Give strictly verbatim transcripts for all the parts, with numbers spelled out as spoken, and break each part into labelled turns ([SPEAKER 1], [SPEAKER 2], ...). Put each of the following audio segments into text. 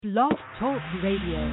[SPEAKER 1] Blog Talk Radio.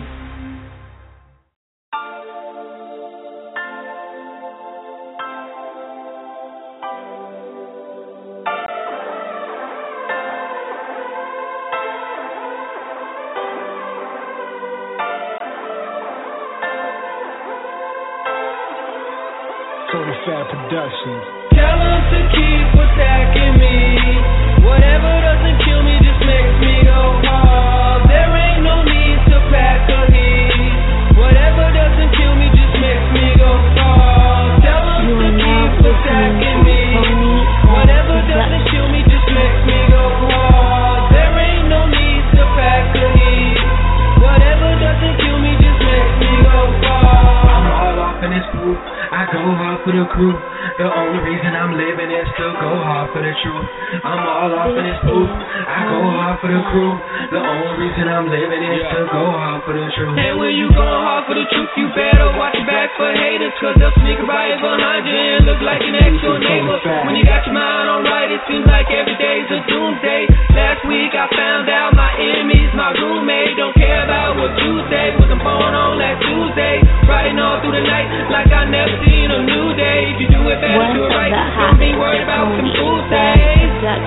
[SPEAKER 2] Fat Productions.
[SPEAKER 3] Tell them to keep attacking me. Whatever doesn't kill me just makes me go hard. There ain't no need to pack a heat. Whatever doesn't kill me just makes me go far. Tell them to keep attacking me. Whatever doesn't kill me just makes me go hard. There ain't no need to pack a heat. Whatever doesn't kill me just makes me go far.
[SPEAKER 4] I'm all off in this group. I go hard for the crew. The only reason I'm living is to go hard for the truth. I'm all off in this booth. I go hard for the crew. The only reason I'm living is to go hard for the truth.
[SPEAKER 3] And when you going hard for the truth, you better watch your back for haters, cause they'll sneak right behind you and look like an next-door neighbor. When you got your mind on right, it seems like every day's a doomsday. Last week I found out my enemies, my roommate, don't care about what you say. Was I'm born on last Tuesday, riding all through the night like I never seen a new day. If you do it better, do it right. Don't be worried about what some fools say.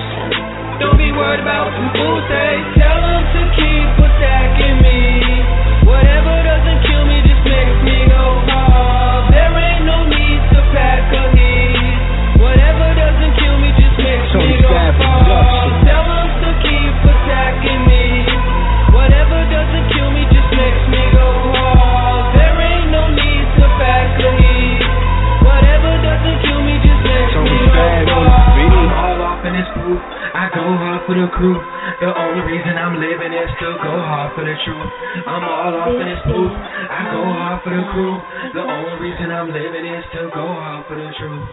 [SPEAKER 3] Don't be worried about what some fools say. Tell them to keep attacking me. Whatever doesn't kill me just makes me go hard. There ain't no need to pack a heat. Whatever doesn't kill me just makes me go hard. Tell them to keep attacking me. Whatever doesn't kill me just makes me go hard. There ain't no need to pack a heat. Whatever doesn't kill me just makes me go far.
[SPEAKER 4] I'm all off in this group. I go hard for the crew. The only reason I'm living is to go hard for the truth. I'm all off in this group. I go hard for the crew. The only reason I'm living is to go hard for the truth.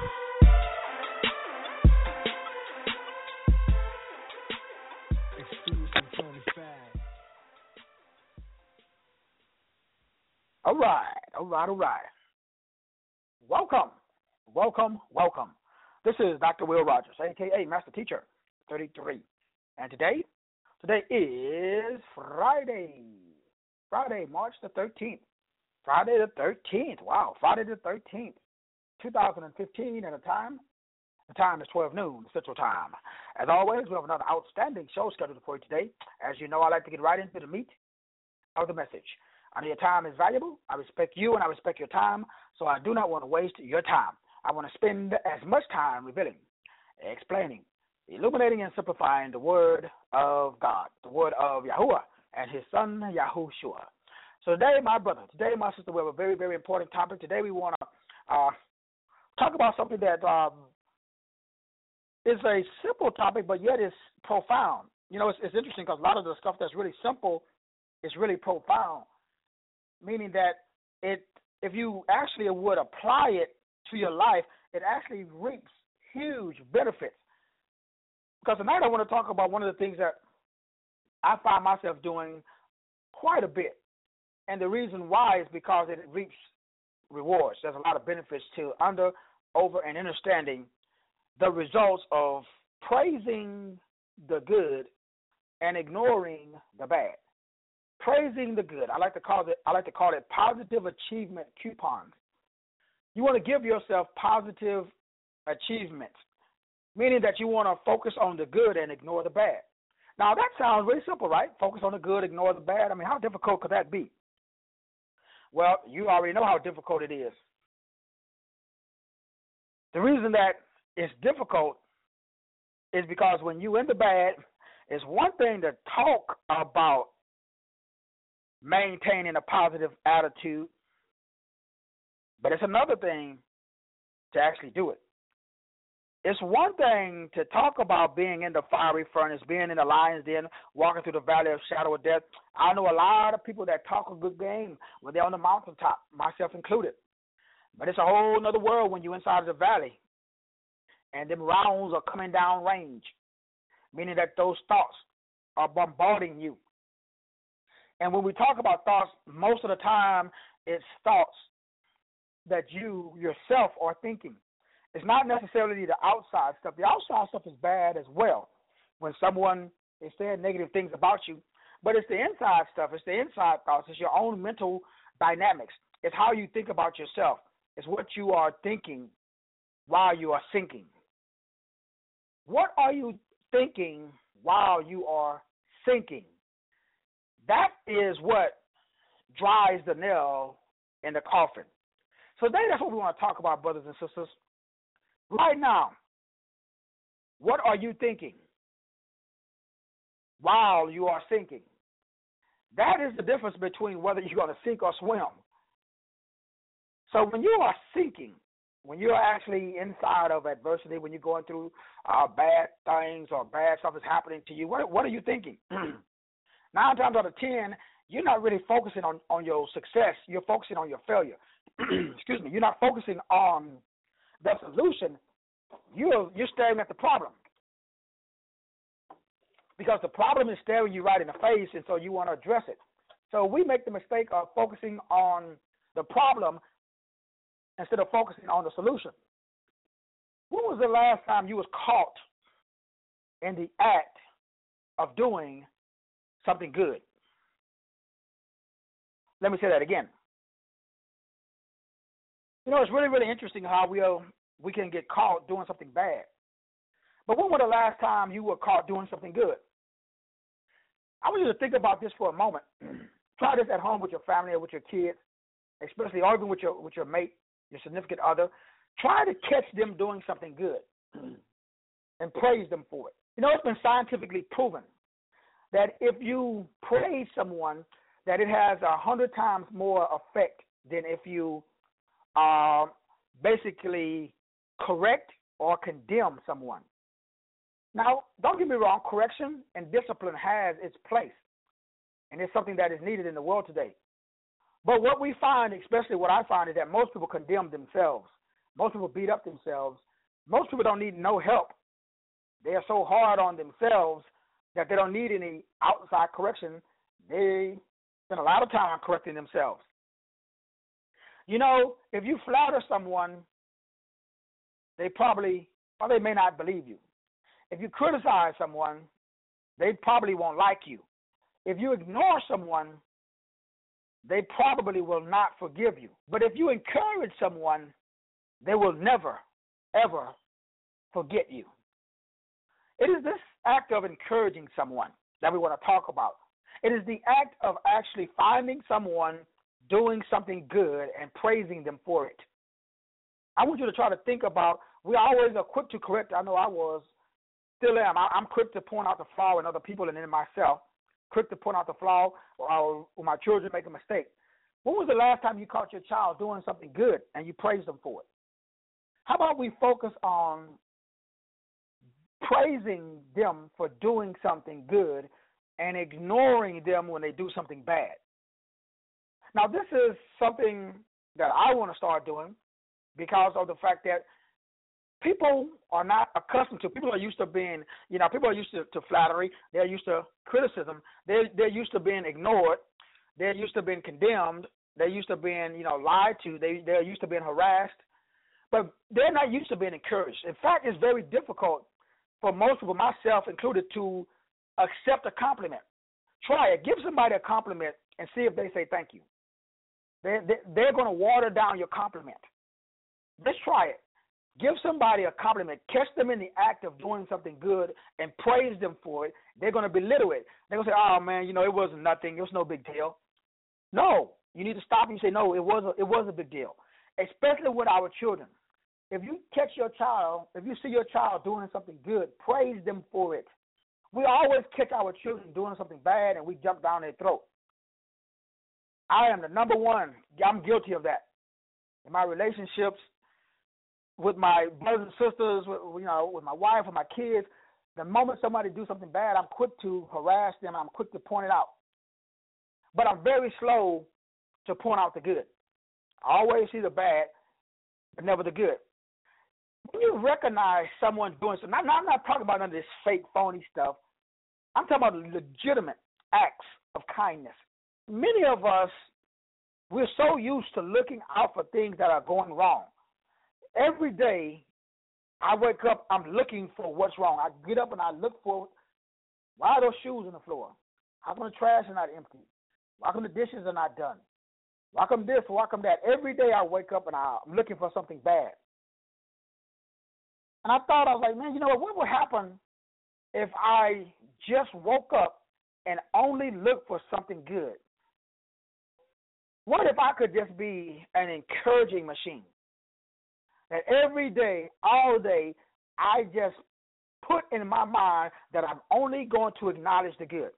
[SPEAKER 2] All right, all right, all right. Welcome, welcome, welcome. This is Doctor Will Rogers, a k a. Master Teacher thirty-three. And today, today is Friday, Friday, March the thirteenth. Friday the thirteenth, wow, Friday the thirteenth, two thousand fifteen, and the time, the time is twelve noon Central Time. As always, we have another outstanding show scheduled for you today. As you know, I like to get right into the meat of the message. I know your time is valuable. I respect you and I respect your time, so I do not want to waste your time. I want to spend as much time revealing, explaining, illuminating, and simplifying the Word of God, the Word of Yahuwah and His Son, Yahushua. So today, my brother, today, my sister, we have a very, very important topic. Today we want to uh, talk about something that um, is a simple topic, but yet is profound. You know, it's, it's interesting because a lot of the stuff that's really simple is really profound, meaning that it, if you actually would apply it to your life, it actually reaps huge benefits. Because tonight I want to talk about one of the things that I find myself doing quite a bit. And the reason why is because it reaps rewards. There's a lot of benefits to under, over, and understanding the results of praising the good and ignoring the bad. Praising the good. I like to call it I like to call it positive achievement coupons. You want to give yourself positive achievements, meaning that you want to focus on the good and ignore the bad. Now, that sounds really simple, right? Focus on the good, ignore the bad. I mean, how difficult could that be? Well, you already know how difficult it is. The reason that it's difficult is because when you're in the bad, it's one thing to talk about maintaining a positive attitude, but it's another thing to actually do it. It's one thing to talk about being in the fiery furnace, being in the lion's den, walking through the valley of shadow of death. I know a lot of people that talk a good game when they're on the mountaintop, myself included. But it's a whole other world when you're inside of the valley and them rounds are coming down range, meaning that those thoughts are bombarding you. And when we talk about thoughts, most of the time it's thoughts that you yourself are thinking. It's not necessarily the outside stuff. The outside stuff is bad as well. When someone is saying negative things about you, But it's the inside stuff. It's the inside thoughts. It's your own mental dynamics. It's how you think about yourself. It's what you are thinking while you are sinking. What are you thinking while you are sinking? That is what drives the nail in the coffin. So today, that's what we want to talk about, brothers and sisters. Right now, what are you thinking while you are sinking? That is the difference between whether you're going to sink or swim. So when you are sinking, when you're actually inside of adversity, when you're going through uh, bad things or bad stuff is happening to you, what, what are you thinking? Nine times out of ten, you're not really focusing on, on your success. You're focusing on your failure. Excuse me. You're not focusing on the solution. You're, you're staring at the problem. Because the problem is staring you right in the face, and so you want to address it. So we make the mistake of focusing on the problem instead of focusing on the solution. When was the last time you was caught in the act of doing something good? Let me say that again. You know, it's really, really interesting how we uh, we can get caught doing something bad. But when was the last time you were caught doing something good? I want you to think about this for a moment. Try this at home with your family or with your kids, especially or even with your with your mate, your significant other. Try to catch them doing something good and praise them for it. You know, it's been scientifically proven that if you praise someone, that it has a hundred times more effect than if you uh, basically correct or condemn someone. Now, don't get me wrong, correction and discipline has its place, and it's something that is needed in the world today. But what we find, especially what I find, is that most people condemn themselves. Most people beat up themselves. Most people don't need no help. They are so hard on themselves that they don't need any outside correction. They spend a lot of time correcting themselves. You know, if you flatter someone, they probably, or they may not believe you. If you criticize someone, they probably won't like you. If you ignore someone, they probably will not forgive you. But if you encourage someone, they will never, ever forget you. It is this act of encouraging someone that we want to talk about. It is the act of actually finding someone doing something good and praising them for it. I want you to try to think about, we always are quick to correct. I know I was, still am. I, I'm quick to point out the flaw in other people and in myself, quick to point out the flaw or, or my children make a mistake. When was the last time you caught your child doing something good and you praised them for it? How about we focus on praising them for doing something good and ignoring them when they do something bad? Now, this is something that I want to start doing because of the fact that people are not accustomed to, people are used to being, you know, people are used to, to flattery. They're used to criticism. They're, they're used to being ignored. They're used to being condemned. They're used to being, you know, lied to. They, they're used to being harassed. But they're not used to being encouraged. In fact, it's very difficult for most people, myself included, to accept a compliment. Try it. Give somebody a compliment and see if they say thank you. They're, they're going to water down your compliment. Let's try it. Give somebody a compliment. Catch them in the act of doing something good and praise them for it. They're going to belittle it. They're going to say, oh, man, you know, it wasn't nothing. It was no big deal. No. You need to stop and say, no, it was a, it was a big deal, especially with our children. If you catch your child, if you see your child doing something good, praise them for it. We always catch our children doing something bad and we jump down their throat. I am the number one. I'm guilty of that. In my relationships with my brothers and sisters, with, you know, with my wife, with my kids, the moment somebody do something bad, I'm quick to harass them. I'm quick to point it out. But I'm very slow to point out the good. I always see the bad, but never the good. When you recognize someone doing something, I'm not, I'm not talking about none of this fake, phony stuff. I'm talking about legitimate acts of kindness. Many of us, we're so used to looking out for things that are going wrong. Every day, I wake up, I'm looking for what's wrong. I get up and I look for, why are those shoes on the floor? How come the trash is not empty? Why come the dishes are not done? Why come this? Why come that? Every day I wake up and I'm looking for something bad. And I thought, I was like, man, you know what? What would happen if I just woke up and only looked for something good? What if I could just be an encouraging machine? That every day, all day, I just put in my mind that I'm only going to acknowledge the good.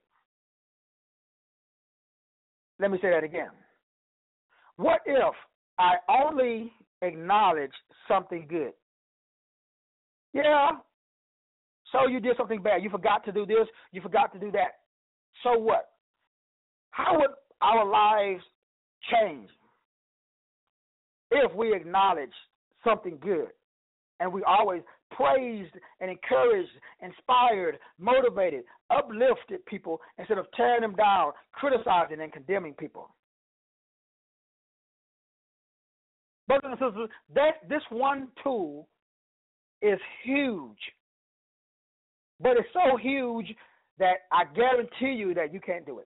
[SPEAKER 2] Let me say that again. What if I only acknowledge something good? Yeah, so you did something bad. You forgot to do this. You forgot to do that. So what? How would our lives change if we acknowledge something good and we always praised and encouraged, inspired, motivated, uplifted people instead of tearing them down, criticizing and condemning people? Brothers and sisters, that this one tool is huge. But it's so huge that I guarantee you that you can't do it.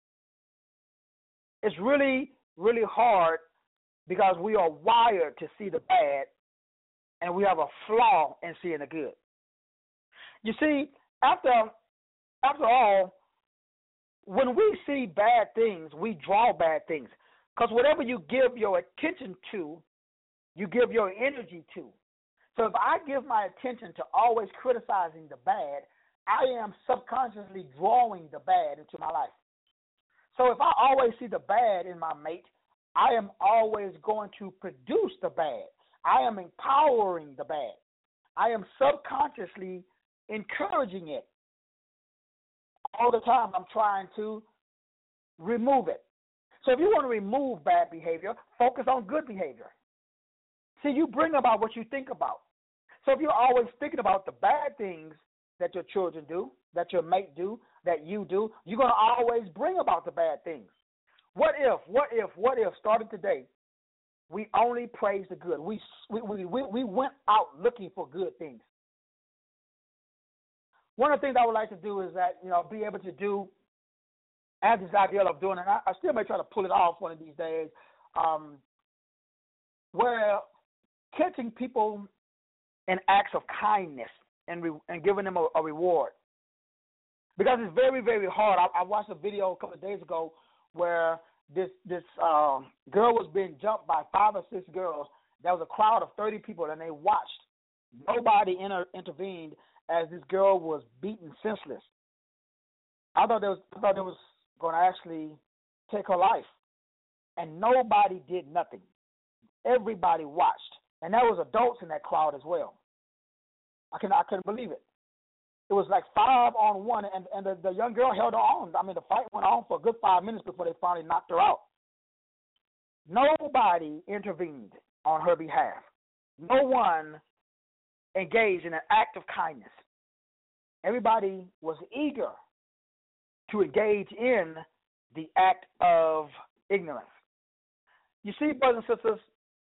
[SPEAKER 2] It's really, really hard because we are wired to see the bad and we have a flaw in seeing the good. You see, after, after all, when we see bad things, we draw bad things. Because whatever you give your attention to, you give your energy to. So if I give my attention to always criticizing the bad, I am subconsciously drawing the bad into my life. So if I always see the bad in my mate, I am always going to produce the bad. I am empowering the bad. I am subconsciously encouraging it. All the time I'm trying to remove it. So if you want to remove bad behavior, focus on good behavior. See, you bring about what you think about. So if you're always thinking about the bad things that your children do, that your mate do, that you do, you're going to always bring about the bad things. What if, what if, what if, starting today, we only praise the good? We, we, we, we went out looking for good things. One of the things I would like to do is that, you know, be able to do, I have this idea of doing, and I, I still may try to pull it off one of these days, um, where catching people in acts of kindness and re, and giving them a, a reward. Because it's very, very hard. I, I watched a video a couple of days ago where this this uh, girl was being jumped by five or six girls. There was a crowd of thirty people, and they watched. Nobody inter, intervened as this girl was beaten senseless. I thought they was, I thought they was going to actually take her life, and nobody did nothing. Everybody watched. And there was adults in that crowd as well. I can I couldn't believe it. It was like five on one, and, and the, the young girl held on. I mean, the fight went on for a good five minutes before they finally knocked her out. Nobody intervened on her behalf. No one engaged in an act of kindness. Everybody was eager to engage in the act of ignorance. You see, brothers and sisters,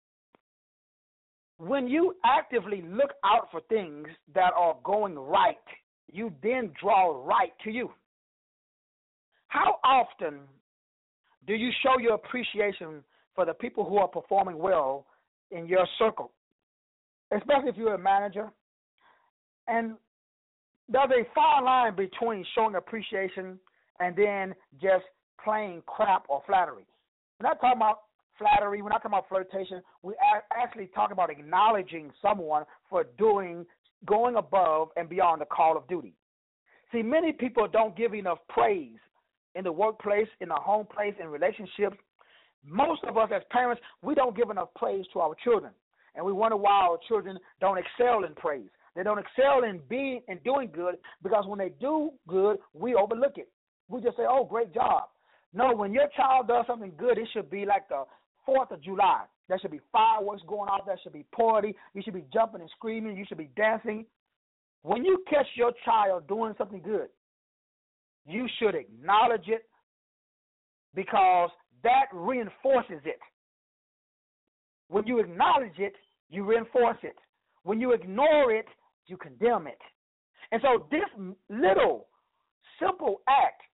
[SPEAKER 2] when you actively look out for things that are going right, you then draw right to you. How often do you show your appreciation for the people who are performing well in your circle, especially if you're a manager? And there's a fine line between showing appreciation and then just plain crap or flattery. We're not talking about flattery, we're not talking about flirtation. We actually talk about acknowledging someone for doing, going above and beyond the call of duty. See, many people don't give enough praise in the workplace, in the home place, in relationships. Most of us as parents, we don't give enough praise to our children, and we wonder why our children don't excel in praise. They don't excel in being and doing good because when they do good, we overlook it. We just say, "Oh, great job." No, when your child does something good, it should be like the fourth of July. There should be fireworks going off. There should be party. You should be jumping and screaming. You should be dancing. When you catch your child doing something good, you should acknowledge it because that reinforces it. When you acknowledge it, you reinforce it. When you ignore it, you condemn it. And so this little, simple act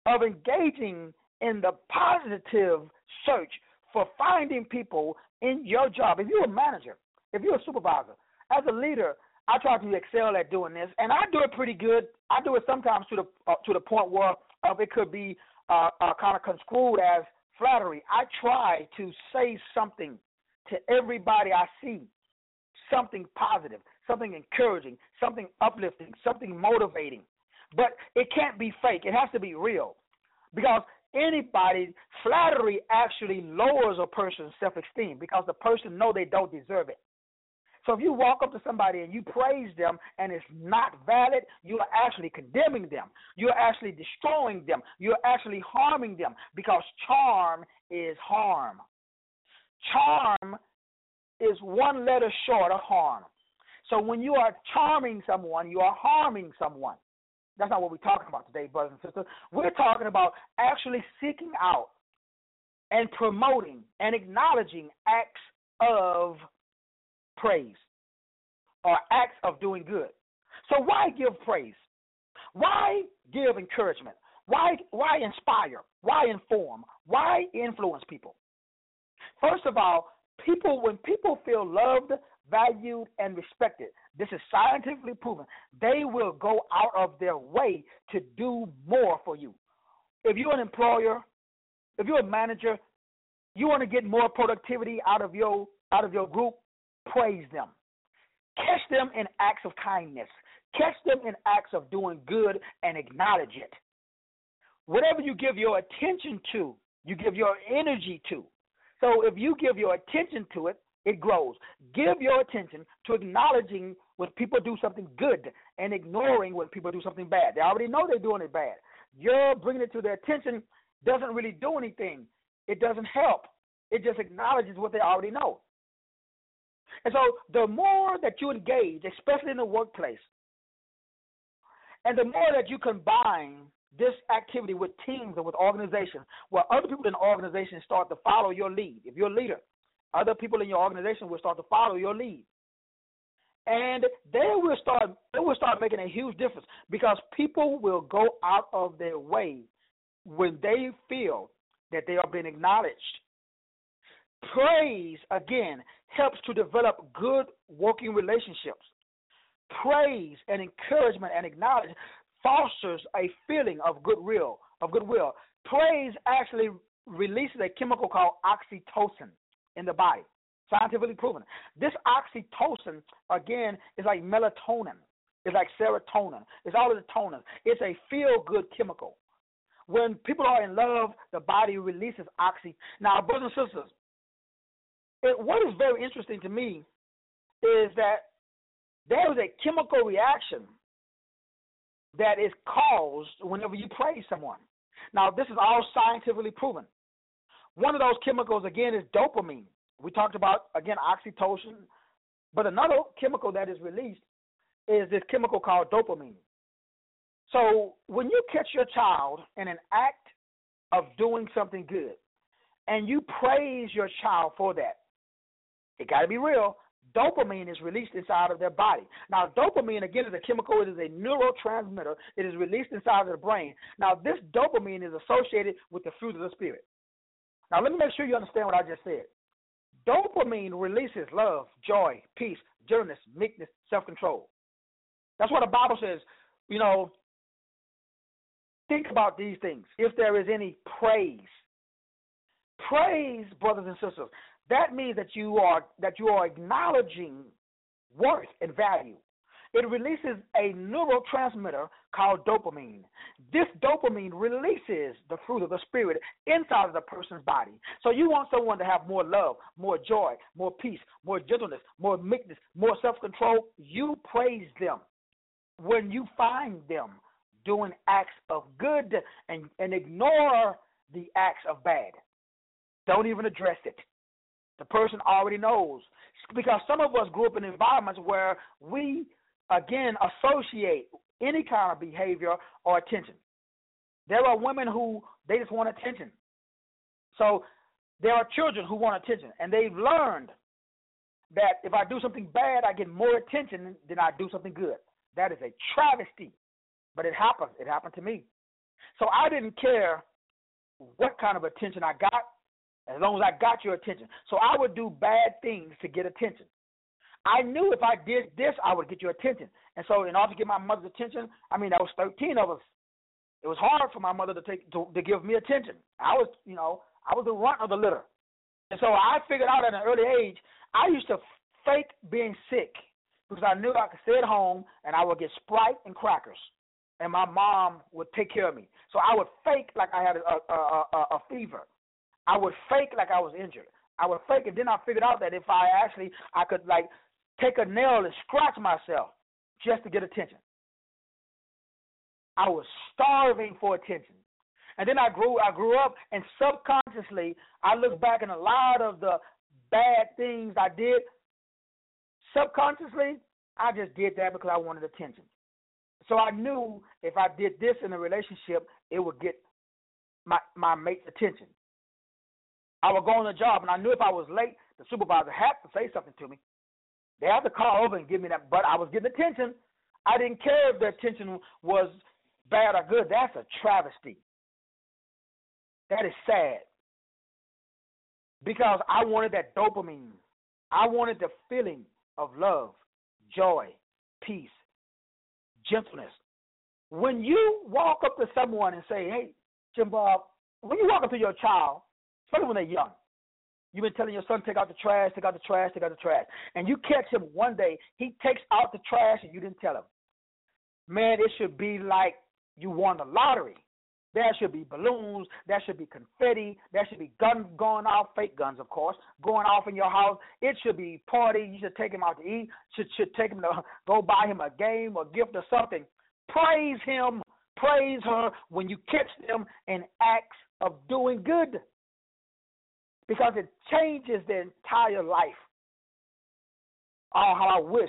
[SPEAKER 2] of engaging in the positive search for finding people in your job. If you're a manager, if you're a supervisor, as a leader, I try to excel at doing this, and I do it pretty good. I do it sometimes to the uh, to the point where uh, it could be uh, uh, kind of construed as flattery. I try to say something to everybody I see, something positive, something encouraging, something uplifting, something motivating. But it can't be fake. It has to be real, because anybody, flattery actually lowers a person's self-esteem because the person know they don't deserve it. So if you walk up to somebody and you praise them and it's not valid, you are actually condemning them. You're actually destroying them. You're actually harming them, because charm is harm. Charm is one letter short of harm. So when you are charming someone, you are harming someone. That's not what we're talking about today, brothers and sisters. We're talking about actually seeking out and promoting and acknowledging acts of praise or acts of doing good. So why give praise? Why give encouragement? Why why inspire? Why inform? Why influence people? First of all, people when people feel loved, valued, and respected, this is scientifically proven, they will go out of their way to do more for you. If you're an employer, if you're a manager, you want to get more productivity out of your out of your group, praise them. Catch them in acts of kindness. Catch them in acts of doing good and acknowledge it. Whatever you give your attention to, you give your energy to. So if you give your attention to it, it grows. Give your attention to acknowledging when people do something good and ignoring when people do something bad. They already know they're doing it bad. You're bringing it to their attention doesn't really do anything. It doesn't help. It just acknowledges what they already know. And so the more that you engage, especially in the workplace, and the more that you combine this activity with teams and with organizations, where other people in the organization start to follow your lead. If you're a leader, other people in your organization will start to follow your lead. And they will start they will start making a huge difference, because people will go out of their way when they feel that they are being acknowledged. Praise, again, helps to develop good working relationships. Praise and encouragement and acknowledgement fosters a feeling of goodwill, of goodwill. Praise actually releases a chemical called oxytocin in the body, scientifically proven. This oxytocin, again, is like melatonin. It's like serotonin. It's all of the tonin. It's a feel-good chemical. When people are in love, the body releases oxy. Now, brothers and sisters, it, what is very interesting to me is that there is a chemical reaction that is caused whenever you praise someone. Now, this is all scientifically proven. One of those chemicals, again, is dopamine. We talked about, again, oxytocin. But another chemical that is released is this chemical called dopamine. So when you catch your child in an act of doing something good and you praise your child for that, it got to be real, dopamine is released inside of their body. Now, dopamine, again, is a chemical. It is a neurotransmitter. It is released inside of the brain. Now, this dopamine is associated with the fruit of the Spirit. Now, let me make sure you understand what I just said. Dopamine releases love, joy, peace, gentleness, meekness, self-control. That's what the Bible says. You know, think about these things. If there is any praise, praise, brothers and sisters, that means that you are that you are acknowledging worth and value. It releases a neurotransmitter called dopamine. This dopamine releases the fruit of the Spirit inside of the person's body. So you want someone to have more love, more joy, more peace, more gentleness, more meekness, more self-control. You praise them when you find them doing acts of good and, and ignore the acts of bad. Don't even address it. The person already knows. Because some of us grew up in environments where we, again, associate any kind of behavior or attention. There are women who, they just want attention. So there are children who want attention, and they've learned that if I do something bad, I get more attention than I do something good. That is a travesty, but it happens. It happened to me. So I didn't care what kind of attention I got, as long as I got your attention. So I would do bad things to get attention. I knew if I did this, I would get your attention. And so in order to get my mother's attention, I mean, there was thirteen of us. It was hard for my mother to take to, to give me attention. I was, you know, I was the runt of the litter. And so I figured out at an early age, I used to fake being sick because I knew I could stay at home and I would get Sprite and crackers, and my mom would take care of me. So I would fake like I had a, a, a, a fever. I would fake like I was injured. I would fake, and then I figured out that if I actually, I could like take a nail and scratch myself just to get attention. I was starving for attention. And then I grew I grew up, and subconsciously, I look back at a lot of the bad things I did. Subconsciously, I just did that because I wanted attention. So I knew if I did this in a relationship, it would get my, my mate's attention. I would go on the job, and I knew if I was late, the supervisor had to say something to me. They had to call over and give me that, but I was getting attention. I didn't care if the attention was bad or good. That's a travesty. That is sad. Because I wanted that dopamine. I wanted the feeling of love, joy, peace, gentleness. When you walk up to someone and say, hey, Jim Bob, when you walk up to your child, especially when they're young, you've been telling your son, take out the trash, take out the trash, take out the trash, and you catch him one day, he takes out the trash and you didn't tell him. Man, it should be like you won the lottery. There should be balloons. There should be confetti. There should be guns going off, fake guns, of course, going off in your house. It should be party. You should take him out to eat. Should should take him to go buy him a game or gift or something. Praise him, praise her when you catch them in acts of doing good, because it changes their entire life. Oh, how I wish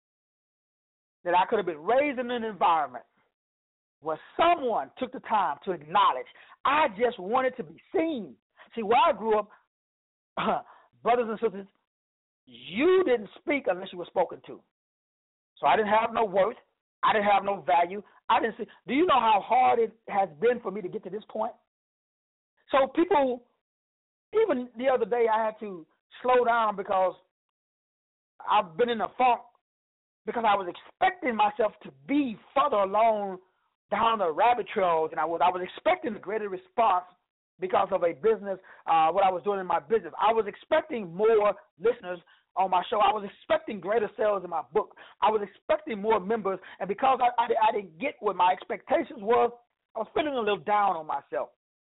[SPEAKER 2] that I could have been raised in an environment where someone took the time to acknowledge. I just wanted to be seen. See, where I grew up, uh, brothers and sisters, you didn't speak unless you were spoken to. So I didn't have no worth. I didn't have no value. I didn't see. Do you know how hard it has been for me to get to this point? So people, even the other day, I had to slow down because I've been in a funk because I was expecting myself to be further along down the rabbit trails, and I was I was expecting a greater response because of a business, uh, what I was doing in my business. I was expecting more listeners on my show. I was expecting greater sales in my book. I was expecting more members, and because I, I, I didn't get what my expectations were, I was feeling a little down on myself.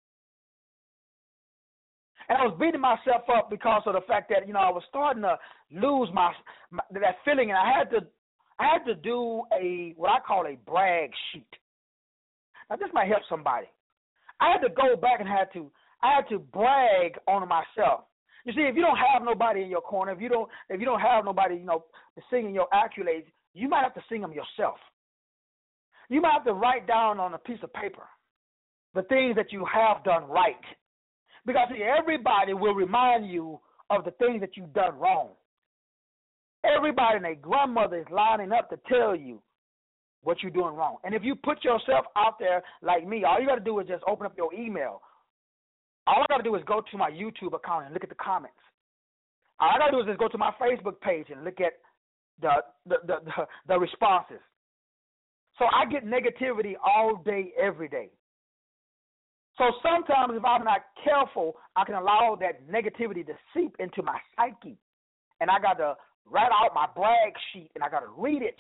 [SPEAKER 2] And I was beating myself up because of the fact that, you know, I was starting to lose my, my that feeling, and I had to I had to do a what I call a brag sheet. Now, this might help somebody. I had to go back and had to I had to brag on myself. You see, if you don't have nobody in your corner, if you don't if you don't have nobody, you know, singing your accolades, you might have to sing them yourself. You might have to write down on a piece of paper the things that you have done right. Because see, everybody will remind you of the things that you've done wrong. Everybody and their grandmother is lining up to tell you what you're doing wrong. And if you put yourself out there like me, all you got to do is just open up your email. All I got to do is go to my YouTube account and look at the comments. All I got to do is just go to my Facebook page and look at the the, the, the the responses. So I get negativity all day, every day. So sometimes if I'm not careful, I can allow that negativity to seep into my psyche. And I got to write out my brag sheet, and I got to read it.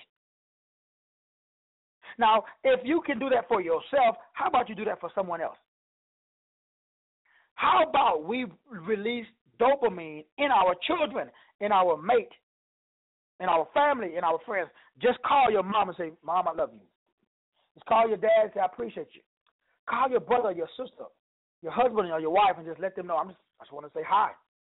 [SPEAKER 2] Now, if you can do that for yourself, how about you do that for someone else? How about we release dopamine in our children, in our mate, in our family, in our friends? Just call your mom and say, Mom, I love you. Just call your dad and say, I appreciate you. Call your brother or your sister, your husband or your wife, and just let them know, I'm just, I just want to say hi.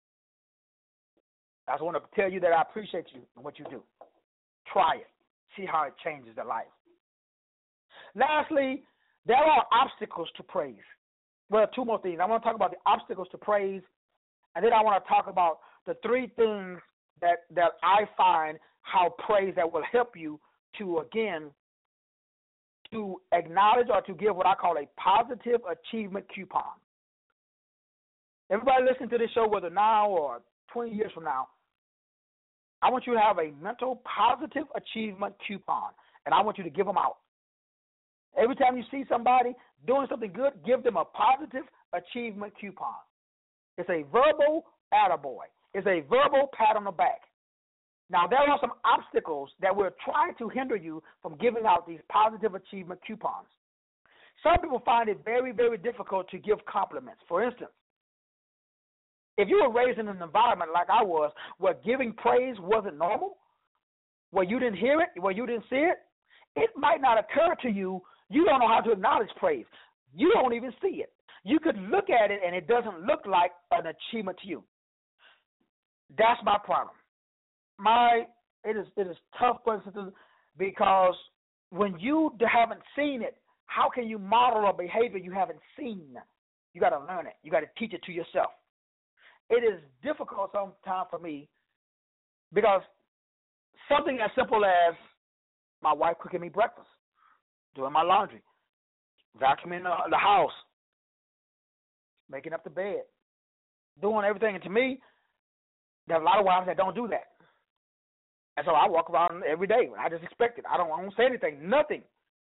[SPEAKER 2] I just want to tell you that I appreciate you and what you do. Try it. See how it changes their life. Lastly, there are obstacles to praise. Well, two more things. I want to talk about the obstacles to praise, and then I want to talk about the three things that, that I find how praise that will help you to, again, to acknowledge or to give what I call a positive achievement coupon. Everybody listening to this show, whether now or twenty years from now, I want you to have a mental positive achievement coupon, and I want you to give them out. Every time you see somebody doing something good, give them a positive achievement coupon. It's a verbal attaboy. It's a verbal pat on the back. Now, there are some obstacles that will try to hinder you from giving out these positive achievement coupons. Some people find it very, very difficult to give compliments. For instance, if you were raised in an environment like I was where giving praise wasn't normal, where you didn't hear it, where you didn't see it, it might not occur to you. You don't know how to acknowledge praise. You don't even see it. You could look at it and it doesn't look like an achievement to you. That's my problem. My it is it is tough, brothers and sisters, because when you haven't seen it, how can you model a behavior you haven't seen? You got to learn it. You got to teach it to yourself. It is difficult sometimes for me because something as simple as my wife cooking me breakfast, doing my laundry, vacuuming the, the house, making up the bed, doing everything. And to me, there's a lot of wives that don't do that. And so I walk around every day. I just expect it. I don't, I don't say anything, nothing.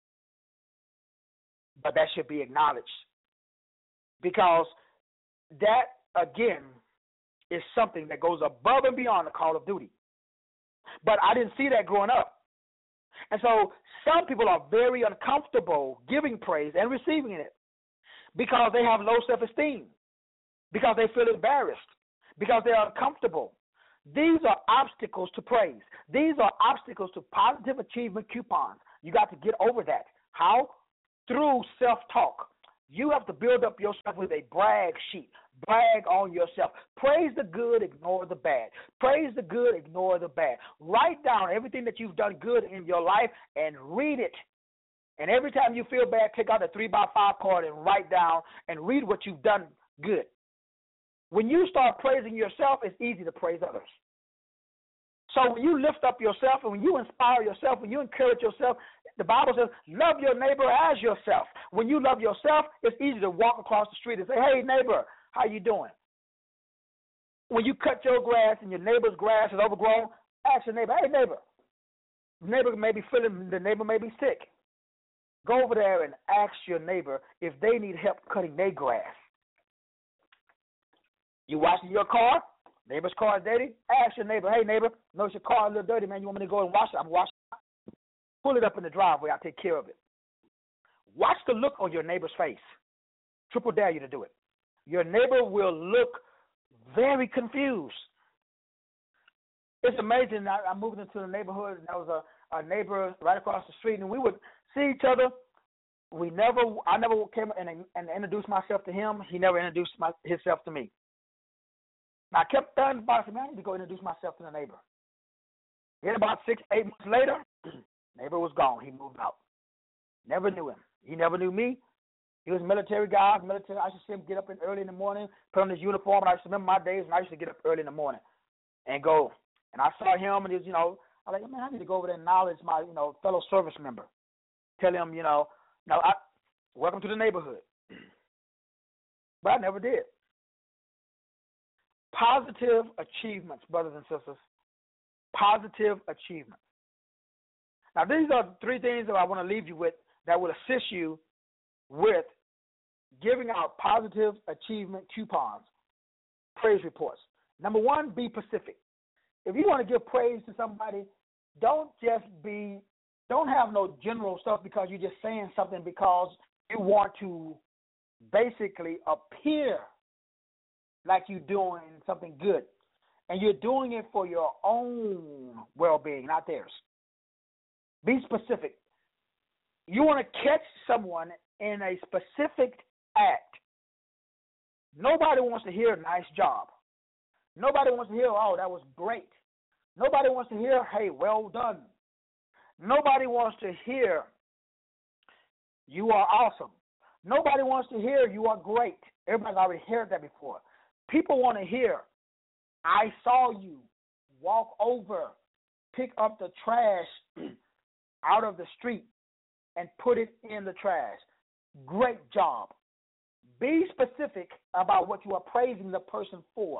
[SPEAKER 2] But that should be acknowledged. Because that, again, is something that goes above and beyond the call of duty. But I didn't see that growing up. And so some people are very uncomfortable giving praise and receiving it because they have low self-esteem, because they feel embarrassed, because they're uncomfortable. These are obstacles to praise. These are obstacles to positive achievement coupons. You got to get over that. How? Through self-talk. You have to build up yourself with a brag sheet. Brag on yourself. Praise the good, ignore the bad. Praise the good, ignore the bad. Write down everything that you've done good in your life and read it. And every time you feel bad, take out a three by five card and write down and read what you've done good. When you start praising yourself, it's easy to praise others. So when you lift up yourself and when you inspire yourself, when you encourage yourself, the Bible says, love your neighbor as yourself. When you love yourself, it's easy to walk across the street and say, hey, neighbor, how you doing? When you cut your grass and your neighbor's grass is overgrown, ask your neighbor, hey, neighbor, the neighbor may be feeling, the neighbor may be sick. Go over there and ask your neighbor if they need help cutting their grass. You washing your car? Neighbor's car is dirty? Ask your neighbor, hey, neighbor, notice your car is a little dirty, man. You want me to go and wash it? I'm washing it. Pull it up in the driveway. I'll take care of it. Watch the look on your neighbor's face. Triple dare you to do it. Your neighbor will look very confused. It's amazing. I, I moved into the neighborhood, and there was a, a neighbor right across the street, and we would see each other. We never, I never came and, and introduced myself to him. He never introduced my, himself to me. Now, I kept thinking about it. Man, I need to go introduce myself to the neighbor. Then about six, eight months later, neighbor was gone. He moved out. Never knew him. He never knew me. He was a military guy. Military. I used to see him get up in early in the morning, put on his uniform, and I used to remember my days when I used to get up early in the morning and go. And I saw him, and he was, you know, I was like, man, I need to go over there and acknowledge my, you know, fellow service member. Tell him, you know, no, I, welcome to the neighborhood. But I never did. Positive achievements, brothers and sisters. Positive achievements. Now, these are three things that I want to leave you with that will assist you with giving out positive achievement coupons, praise reports. Number one, be specific. If you want to give praise to somebody, don't just be, don't have no general stuff because you're just saying something because you want to basically appear like you're doing something good. And you're doing it for your own well-being, not theirs. Be specific. You want to catch someone in a specific act. Nobody wants to hear nice job. Nobody wants to hear, oh, that was great. Nobody wants to hear, hey, well done. Nobody wants to hear, you are awesome. Nobody wants to hear, you are great. Everybody's already heard that before. People want to hear, I saw you walk over, pick up the trash out of the street and put it in the trash. Great job. Be specific about what you are praising the person for.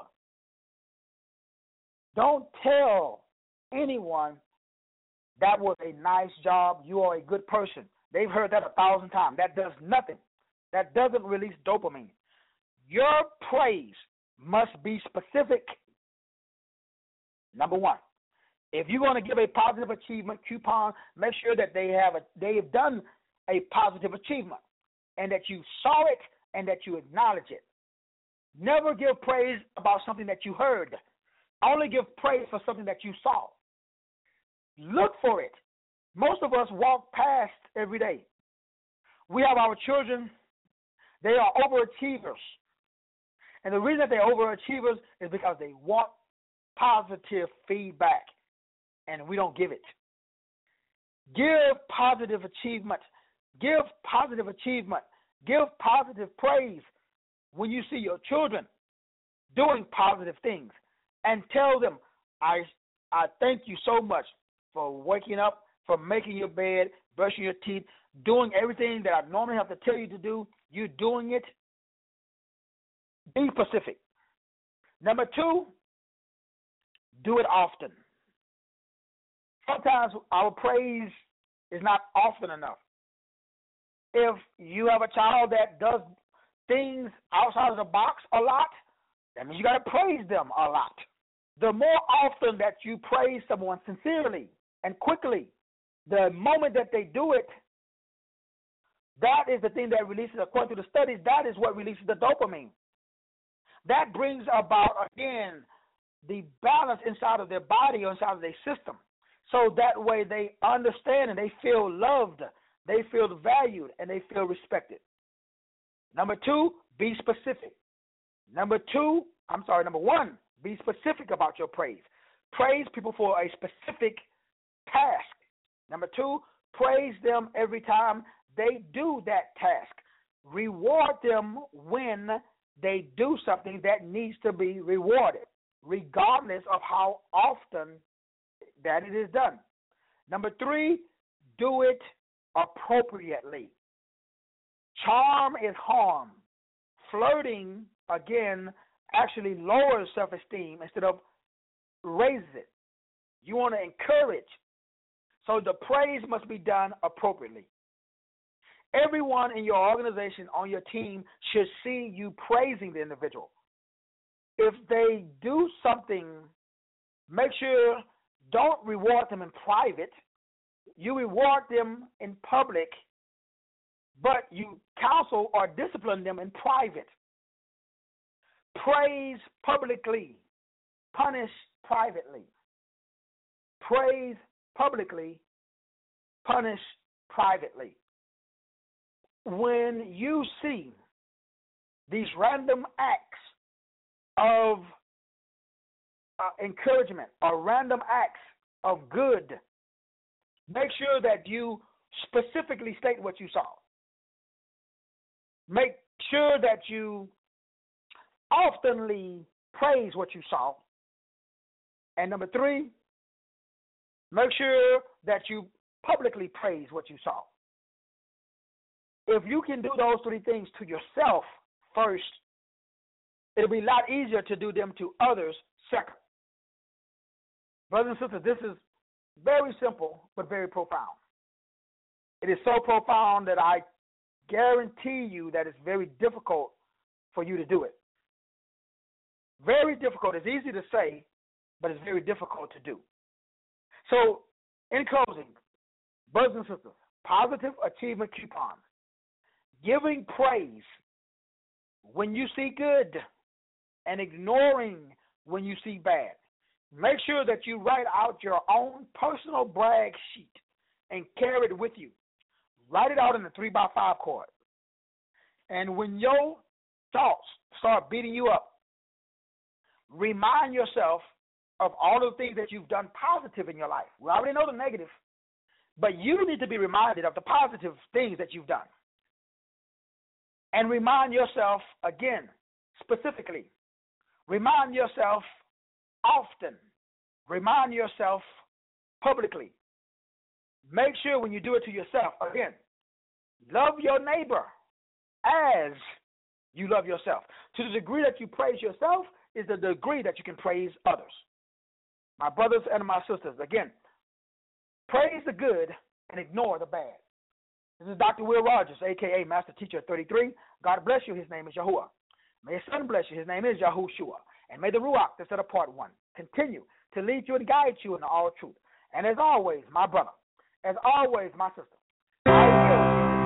[SPEAKER 2] Don't tell anyone that was a nice job, you are a good person. They've heard that a thousand times. That does nothing. That doesn't release dopamine. Your praise must be specific. Number one, if you're going to give a positive achievement coupon, make sure that they have a, they have done a positive achievement and that you saw it and that you acknowledge it. Never give praise about something that you heard. Only give praise for something that you saw. Look for it. Most of us walk past every day. We have our children. They are overachievers. And the reason that they're overachievers is because they want positive feedback, and we don't give it. Give positive achievement. Give positive achievement. Give positive praise when you see your children doing positive things. And tell them, I, I thank you so much for waking up, for making your bed, brushing your teeth, doing everything that I normally have to tell you to do. You're doing it. Be specific. Number two, do it often. Sometimes our praise is not often enough. If you have a child that does things outside of the box a lot, that means you got to praise them a lot. The more often that you praise someone sincerely and quickly, the moment that they do it, that is the thing that releases, according to the studies, that is what releases the dopamine. That brings about, again, the balance inside of their body or inside of their system. So that way they understand and they feel loved, they feel valued, and they feel respected. Number two, be specific. Number two, I'm sorry, number one, be specific about your praise. Praise people for a specific task. Number two, praise them every time they do that task. Reward them when they do something that needs to be rewarded, regardless of how often that it is done. Number three, do it appropriately. Charm is harm. Flirting, again, actually lowers self-esteem instead of raises it. You want to encourage. So the praise must be done appropriately. Everyone in your organization, on your team, should see you praising the individual. If they do something, make sure don't reward them in private. You reward them in public, but you counsel or discipline them in private. Praise publicly, punish privately. Praise publicly, punish privately. When you see these random acts of uh, encouragement or random acts of good, make sure that you specifically state what you saw. Make sure that you oftenly praise what you saw. And number three, make sure that you publicly praise what you saw. If you can do those three things to yourself first, it'll be a lot easier to do them to others second. Brothers and sisters, this is very simple but very profound. It is so profound that I guarantee you that it's very difficult for you to do it. Very difficult. It's easy to say, but it's very difficult to do. So, in closing, brothers and sisters, positive achievement coupons. Giving praise when you see good and ignoring when you see bad. Make sure that you write out your own personal brag sheet and carry it with you. Write it out in a three by five card. And when your thoughts start beating you up, remind yourself of all the things that you've done positive in your life. We already know the negative, but you need to be reminded of the positive things that you've done. And remind yourself, again, specifically, remind yourself often, remind yourself publicly. Make sure when you do it to yourself, again, Love your neighbor as you love yourself. To the degree that you praise yourself is the degree that you can praise others. My brothers and my sisters, again, praise the good and ignore the bad. This is Doctor Will Rogers, a k a. Master Teacher thirty-three. God bless you. His name is Yahuwah. May His Son bless you. His name is Yahushua. And may the Ruach, the set apart one, continue to lead you and guide you in all truth. And as always, my brother, as always, my sister, I will,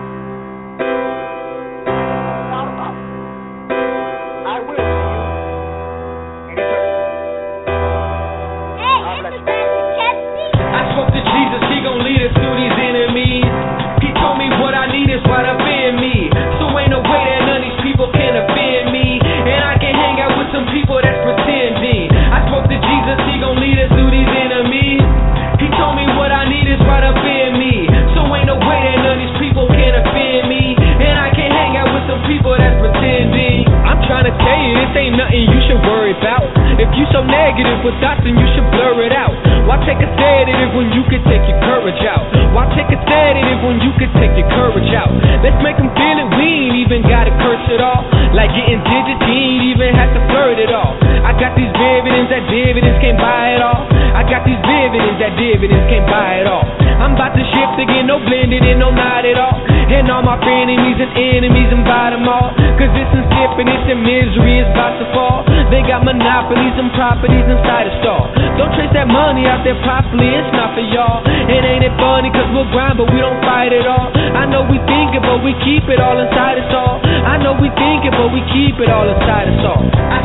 [SPEAKER 2] I will see you in eternity. God bless you.
[SPEAKER 3] I spoke to Jesus, He gon' lead us through these enemies. He told me what I need is right up in me. So ain't no way that none of these people can offend me. And I can hang out with some people that's pretending. I spoke to Jesus, He gon' lead us through these enemies. He told me what I need is right up in me. So ain't no way that none of these people can offend me. And I can hang out with some people that's pretending. I'm trying to tell you, this ain't nothing you should worry about. If you so negative with thoughts, then you should blur it out. Why take a sedative when you could take your courage out? Why take a sedative when you could take your courage out? Let's make them feel it, we ain't even gotta curse it all. Like getting digits, you ain't even have to flirt it all. I got these dividends, that dividends can't buy it all. I got these dividends, that dividends can't buy it all. I'm about to shift again, no blended in, no not at all. And all my frenemies and enemies and buy them all. Cause this is sickness and misery is about to fall. They got monopolies and properties inside a store. Don't trace that money out there properly, it's not for y'all. It ain't it funny cause we'll grind but we don't fight it all. I know we think it but we keep it all inside us all. I know we think it but we keep it all inside us all. I